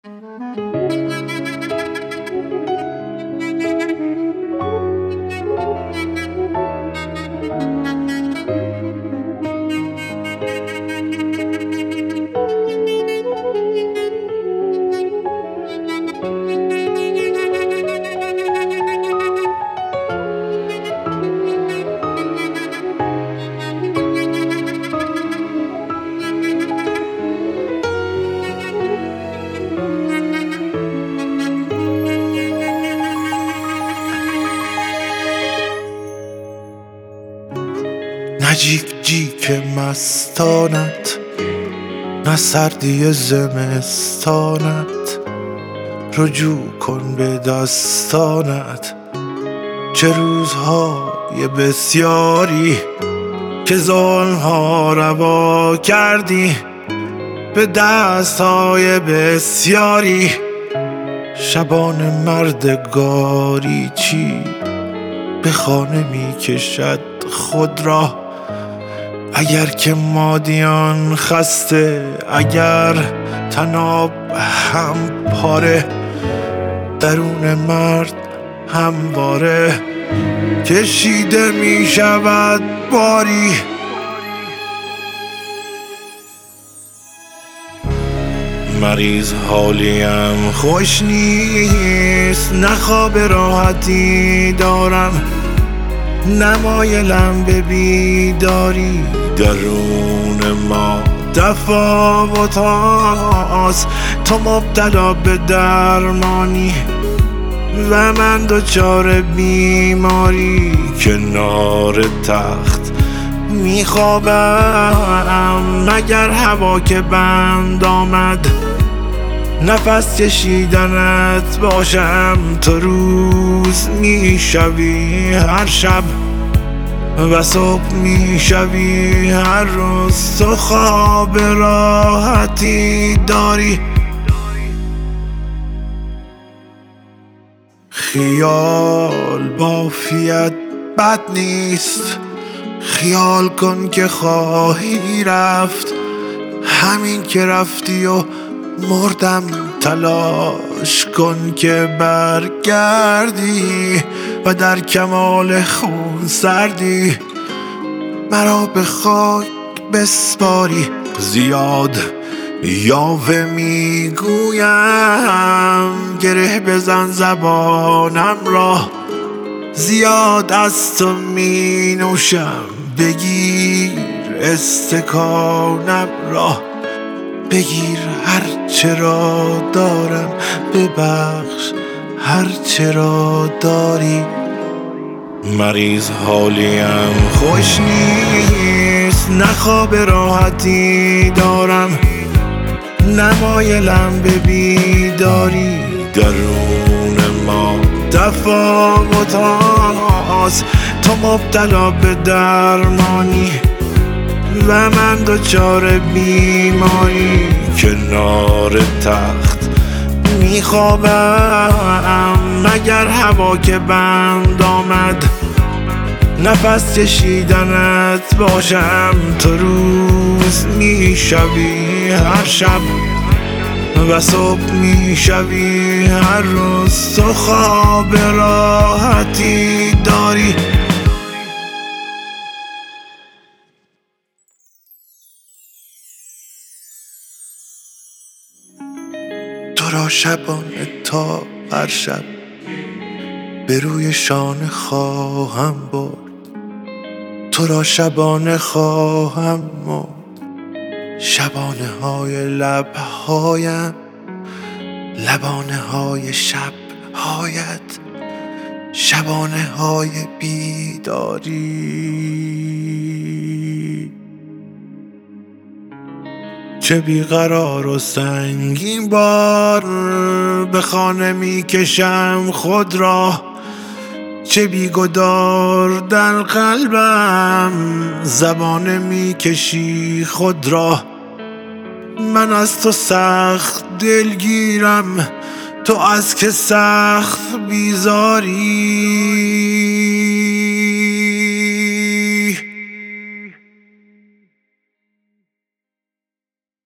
نه جیک جیک مستانت، نه سردی زمستانت، رجوع کن به دستانت. چه روزهای بسیاری که ظلم‌ها روا کردی، به دست‌های بسیاری شبان مردگاری چی به خانه می کشد خود را. اگر که مادیان خسته، اگر طناب هم پاره، درون مرد همواره کشیده می شود باری. مریض حالیم خوش نیست، نه خواب راحتی دارم، نمایلم به بیداری. درون ما تفاوت هاست، تو مبتلا به درمانی و من دچار بیماری. کنار تخت میخوابم، مگر هوا که بند آمد نفس کشیدنت باشم. تو روز میشوی هر شب و صبح میشوی هر روز. تو خواب راحتی داری، خیال بافیت بد نیست. خیال کن که خواهی رفت، همین که رفتی و مردم. تلاش کن که برگردی و در کمال خون سردی مرا به خاک بسپاری. زیاد یاوه میگویم، گره بزن زبانم را. زیاد از تو می نوشم، بگیر استکانم را. بگیر هر چه را دارم، ببخش هر چه را داری. مریض حالیم خوش نیست، نه خواب راحتی دارم، نمایلم به بیداری. درون ما تفاوت هاست، تو مبتلا به درمانی و من دچار بیماری. کنار تخت میخوابم، مگر هوا که بند آمد نفس کشیدنت باشم. تو روز میشوی هر شب و صبح میشوی هر روز. تو خواب راحتی داری. تو را شبانه تا هر شب به روی شانه خواهم برد. تو را شبانه خواهم مرد. شبانه های لبهایم، لبانه های شبهایت، شبانه های بیداری. چه بیقرار و سنگین بار به خانه می کشم خود را. چه بیگدار در قلبم زبانه می کشی خود را. من از تو سخت دلگیرم، تو از که سخت بیزاری.